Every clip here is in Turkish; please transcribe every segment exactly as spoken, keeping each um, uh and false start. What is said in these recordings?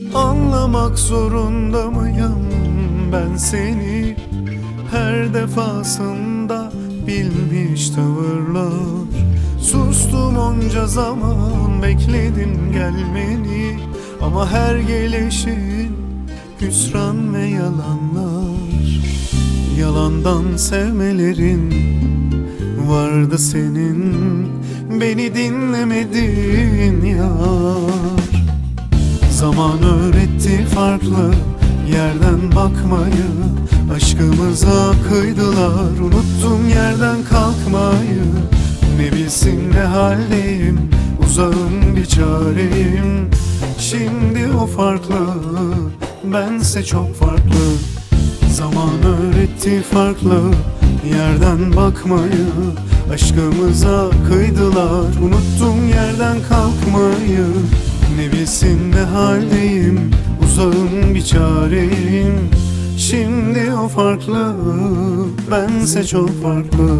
Anlamak zorunda mıyım ben seni? Her defasında bilmiş tavırlar. Sustum onca zaman, bekledim gelmeni, ama her gelişin hüsran ve yalanlar. Yalandan sevmelerin vardı senin, beni dinlemedin yar. Zaman öğretti farklı yerden bakmayı, aşkımıza kıydılar, unuttum yerden kalkmayı. Ne bilsin ne haldeyim, uzağım bir çareyim. Şimdi o farklı, bense çok farklı. Zaman öğretti farklı yerden bakmayı, aşkımıza kıydılar, unuttum yerden kalkmayı. Ne bilsin ne haldeyim, uzağım bir çareyim. Şimdi o farklı, bense çok farklı.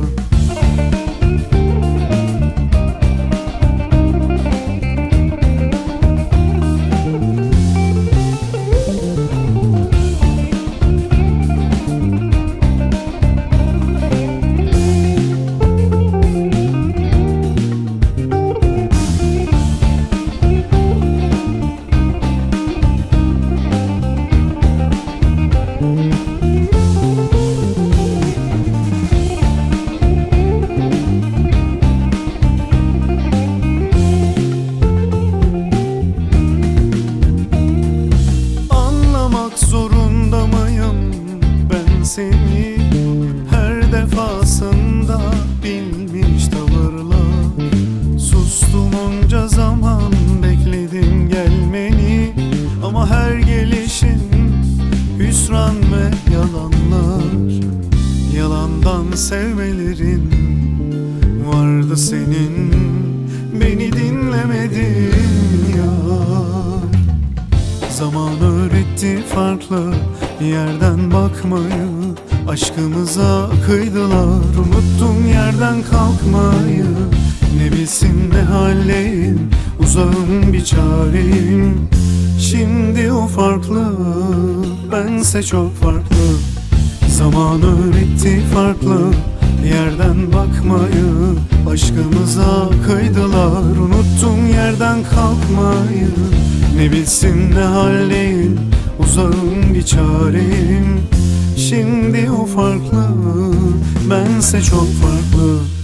Zorunda mıyım ben seni? Her defasında bilmiş tavırlar. Sustum onca zaman, bekledim gelmeni, ama her gelişin hüsran ve yalanlar. Yalandan sevmelerin vardı senin, beni dinlemedin yar. Zaman öğretti farklı yerden bakmayı, aşkımıza kıydılar, unuttum yerden kalkmayı. Ne bilsin ne haldeyim, uzağım bir çareyim. Şimdi o farklı, bense çok farklı. Zaman öğretti farklı yerden bakmayı, aşkımıza kıydılar, unuttum yerden kalkmayı. Ne bilsin ne haldeyim, uzağım bir çareyim. Şimdi o farklı, bense çok farklı.